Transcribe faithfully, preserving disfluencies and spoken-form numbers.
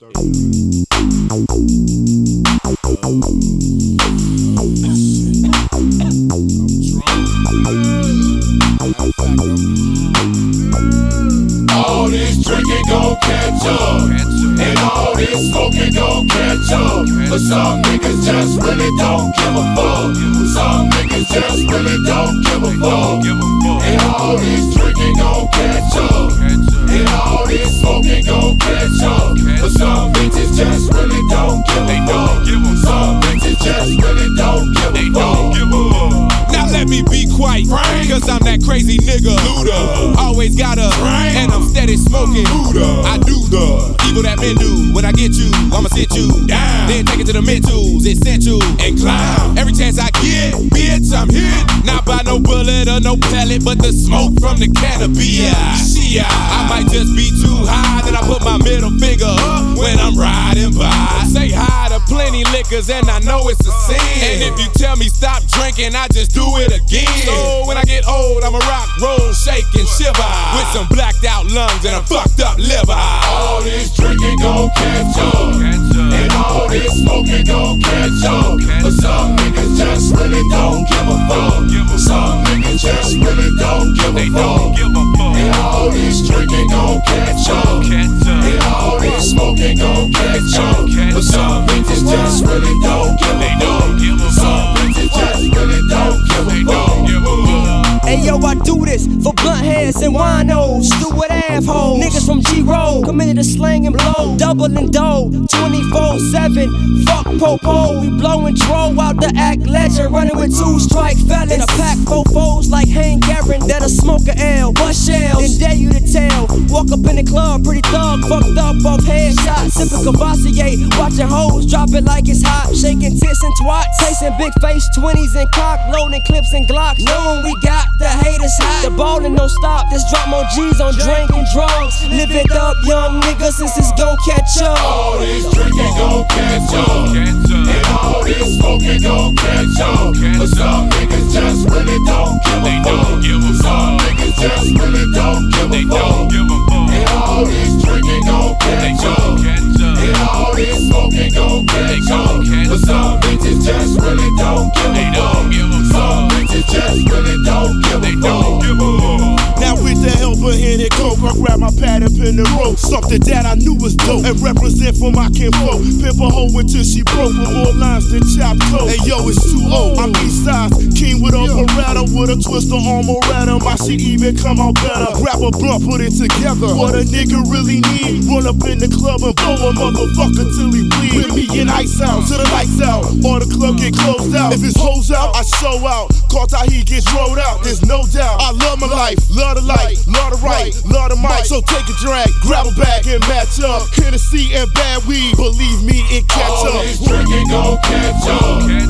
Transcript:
All this drinking gon' catch up, and all this smoking gon' catch up. But some niggas just really don't give a fuck. Some niggas just really don't give a fuck. And all this drinking gon' catch up, and all this smoking gon' catch up. But some bitches just really don't give a fuck. Some bitches just really don't give a fuck. Now let me be quiet, cause I'm that crazy nigga. Luda. Always got a, and I'm steady smoking. Luda. I do the evil that men do. When I get you, I'ma sit you down. Then take it to the mid-twos, essential, and climb. Every chance I get, bitch, I'm hit. Not by no bullet or no pellet, but the smoke from the cannabis. Shit, I might just be too high, then I put my middle finger up when I'm riding by. Say hi to plenty liquors, and I know it's a sin. And if you tell me stop drinking, I just do it again. So when I get old, I'ma rock, roll, shake, and shiver with some blacked out lungs and a fucked up liver. All this drinking gon' catch up, and all this smoking gon' catch up. But some niggas just really don't give a fuck. Some niggas just really don't give a fuck. And all this drinking gon' catch up, and all this smoking gon' catch up. But some bitches just really don't give a fuck. Some bitches just really don't give a fuck. Hey yo, I do this for blunt heads and winos, stupid assholes. Niggas from G-Roll, committed to slang and blow, doubling dough, twenty-four seven. Fuck Popo, we blowing dro out the act legend, running with two strike fellas. In a pack fofos like Hank Aaron, that'll smoke a L, bust shells, then dare you to tell. Walk up in the club, pretty thug, fucked up off headshots, sipping Cavassier, watching hoes drop it like it's hot, shaking tits and twats, tasting big face twenties and cock, loading clips and Glocks, knowing we got the haters hot. The ballin' don't stop, just drop more G's on drink and drugs. Live it up, young nigga, since it's gon' catch up. All this drinking gon' catch up, and all this smoking gon' catch up. But some niggas just really don't give a fuck. Some niggas just really don't give a fuck. And all this drinking gon' catch up, and all this smoking gon' catch up. But some bitches just really don't give a fuck. Some bitches just really don't give a fuck. Now with the help of Henny Coke, I grab my pad up in the rope, something that I knew was dope, and represent for my kinfolk. Pimp a hoe until she broke with more lines than chopped coke. And yo, it's too old. I'm east side, king with a Beretta, with a twist of armoretta. My shit even come out better. Grab a blunt, put it together. What a nigga really need, run up in the club and blow a motherfucker till he bleed. With me and ice out, till the lights out, or the club get closed out. If it's hoes out, I show out. Caught how he gets rolled out, there's no doubt. I love my life, love the light, love the right, love the mic. So take a drag, grab a bag and match up. Hennessy and bad weed, believe me, it catch All up. this drinking gon' catch up,